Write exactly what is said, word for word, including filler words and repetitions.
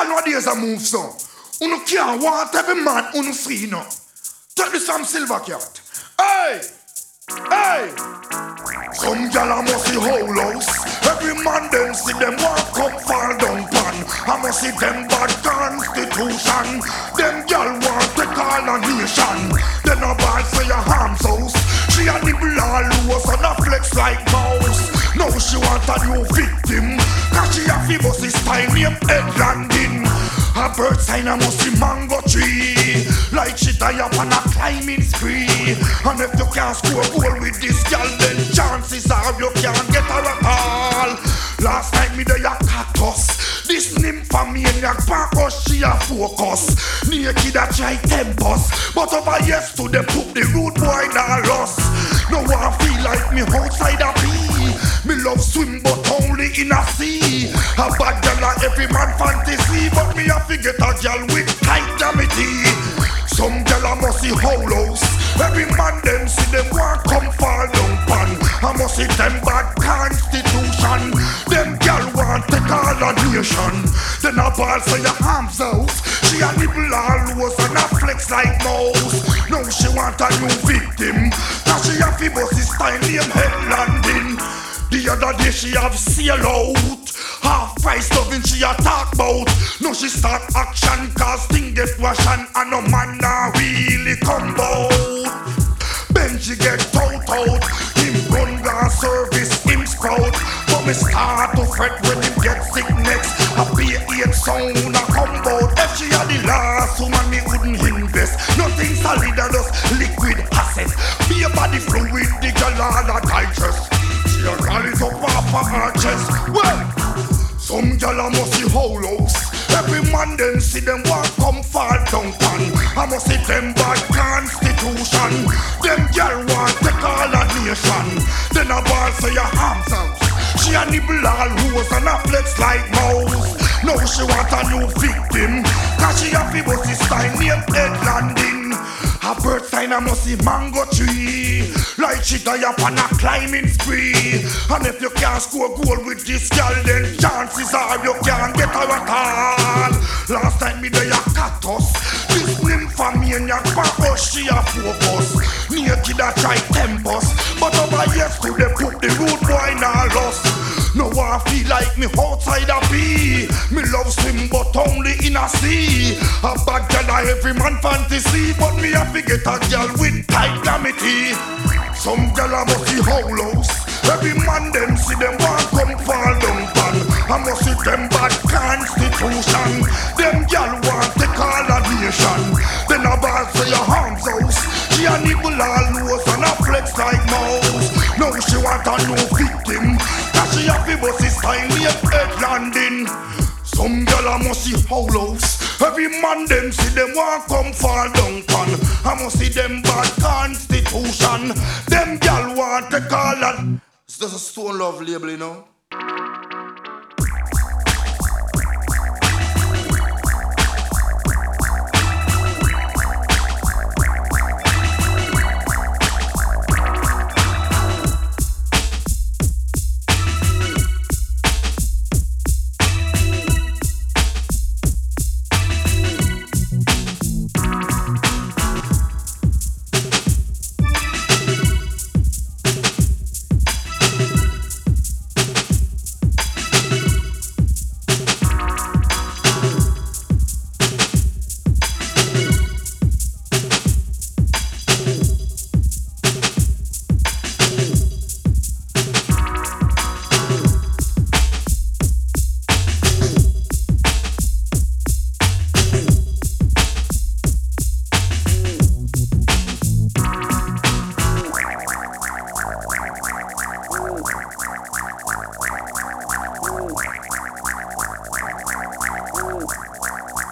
Girl nowadays a move so. Unu can't want every man unu free no. Take this from Silver Cat. Hey! Hey! Some gal a must see whole house. Every man them see them walk come fall down pan. I must see them bad constitution. Them gal want to call a nation. Then a ball for your arms house. She a nibble all loose and a flex like mouse. Now she want a new victim. Cause she a fi bust his style named head landing. A bird sign a must see mango tree. Like she die up on a climbing spree. And if you can't score a goal with this gal, then chances are you can't get her at all. Last night me there a cat us. This nymphomaniac back us she a focus. Naked a try tempus. But over yes to them put the rude boy na loss. No one feel like me outside a pee. Me love swim but only in a sea. A bad gal a every man fantasy. But me a forget a gal with tight damity. Some gal a must see whole house. Every man them see them want come fall down pan. I must see them bad constitution. Them gal want to call a nation. Then a ball say your arms out. She a nibble all loose and a flex like mouse. Now she want a new victim. Now she a fi bust his style name head landing. The other day she have sail out. Half price loving she a talk about. Now she start action cause thing get ration. And no man now really come out. Then she get tout out. Him gun gun service him sprout. But me start to fret when him get sick next. A be eight sound a come out. If she had the last woman me wouldn't invest. Nothing solid and just liquid asset. Be a body fluid the girl all a digest. She a call it up off her chest. Well, some gal a must see whole house. Every man them see them want come fall down pan. I must see them bad constitution. Them gal want to call a nation. Then a ball say your arms out. She a nibble all hoes and a flex like mouse. Now she want a new victim. Cause she a fi bust his style named head landing. A bird sign a must see mango tree. Like she die up on a climbing spree. And if you can't score a goal with this girl, then chances are you can't get her at all. Last time me there a cat us. This nymphomaniac back us she a focus. Naked a try tempus. But over yes to they put the rude boy na loss. No one feel like me outside a pee. Me love swim but only in a sea. A bad girl a every man fantasy. But me a forget a girl with tight damity. Some girl a must see whole house. Every man them see them want come fall down pan. I must see them bad constitution. Them girl want to call a nation. Then a ball say your arms house. She a nibble all loose and a flex like mouse. Now she want a new victim. Cause she a fi bust his style named head landing. Some gal a must see whole house. Every man them see them want come fall down pan. I must see them bad constitution. Them gal want to call a. It's just a Stone Love label, you know.